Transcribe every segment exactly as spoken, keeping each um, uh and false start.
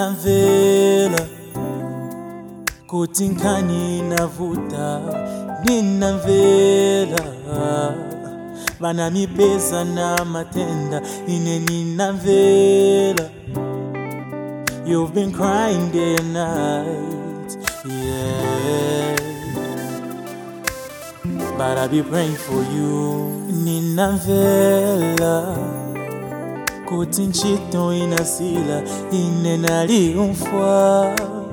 ninamvela kuti nkhani inavuta, ninamvela vanamibeza na matenda, ine ninamvela. You've been crying day and night, yeah, but I'll be praying for you. Ninamvela kuti nchito inasila, ine nali umfwa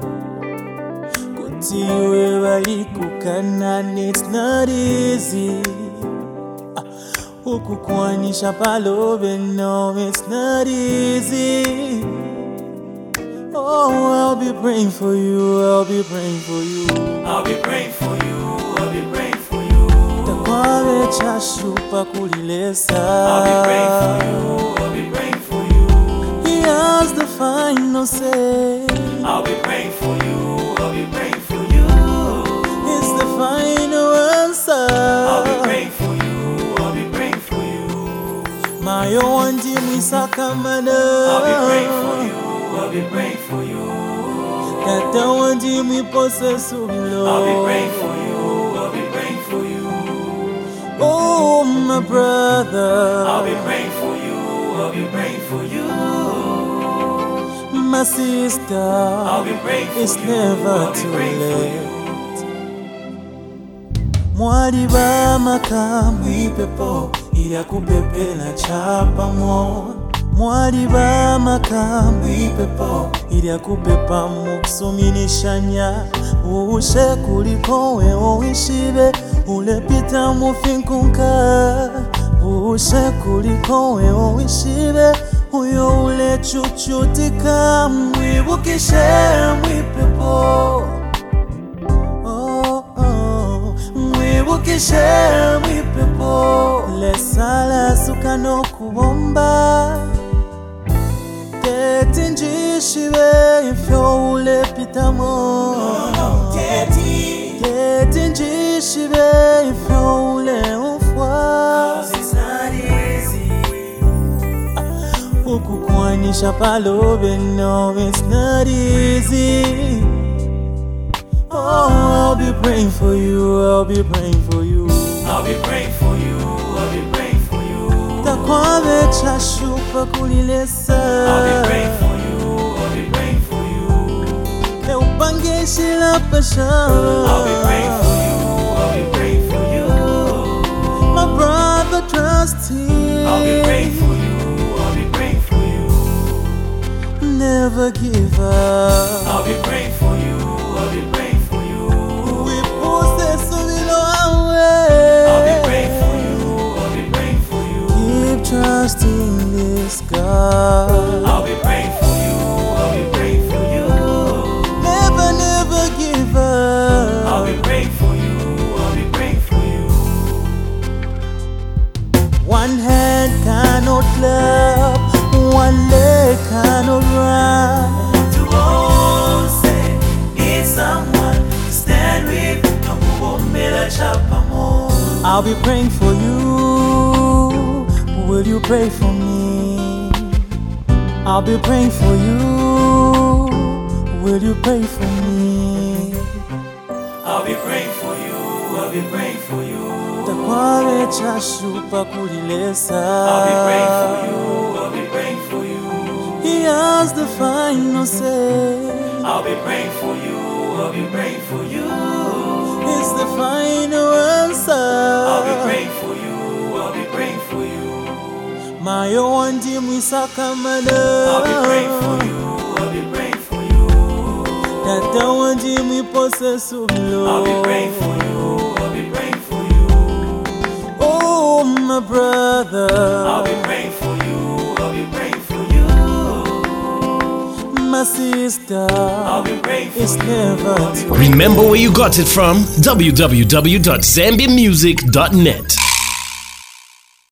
kuti iwe walikukana. It's not easy ukukwanisha palobe, no, it's not easy. Oh, I'll be praying for you, I'll be praying for you, I'll be praying for you, I'll be praying for you. Takwave chashupa kulilesa, I'll be praying for you, I'll be praying for you. He has the final say. I'll be praying for you, I'll be praying for you. It's the final answer. I'll be praying for you, I'll be praying for you. Mayo wandi mwisakamana, I'll be praying for you, I'll be praying for you. Tata wandi mwipose subilo, I'll be praying for you, I'll be praying for you. Oh, my brother, I'll be praying for you, I'll be praying for you. my sister, I'll be praying for it's you, never I'll be too praying for late. you. Mwaliba makamu ipepo ili kupepela chapa mo. Mwaliba makamu ipepo ili kupepa muksuminishanya. Ushe kuliko wewe uishibe ulepita mufinkunka. Ushe kuliko wewe uishibe uyo ule chuchutika. Mwibukishe mwipepo, mwibukishe mwipepo. Lesala sukano kuomba teti njishibe ifyo ulepitamo. Teti Teti njishibe ifyo ule ufwa. Ukukwanisha palobe, no, it's not easy. Oh, I'll be praying for you, I'll be praying for you. I'll be praying for you, I'll be praying for you. Takwave chashupa kulilesa, I'll be praying for you, I'll be praying for you. Ne upangeshi la pesha, I'll be praying for you, I'll be praying for you. my brother trust him. I'll be praying for you, I'll be praying for you. Never give up. I'll be praying for you, I'll be praying for you. We possess a little away. I'll be praying for you, I'll be praying for you. Keep trusting this God. I'll be praying for you, I'll be praying for you. Never, never give up. I'll be praying for you, I'll be praying for you. One hand cannot clap, one leg cannot run. To all say, need someone to stand with. I'll be praying for you. Will you pray for me? I'll be praying for you. Will you pray for me? I'll be praying for you, I'll be praying for you. Takwave chashupa kulilesa, I'll be praying for you, I'll be praying for you. He has the final say. I'll be praying for you, I'll be praying for you. It's the final answer. I'll be praying for you, I'll be praying for you. Mayo wandi mwisakamana, I'll be praying for you, I'll be praying for you. Tata wandi mwipose subilo, I'll be praying for you, I'll be praying for you. Oh, my brother, I'll be praying for you, I'll be praying for you. my sister, I'll be praying for it's you. never too Remember where you got it from? w w w dot zambia music dot net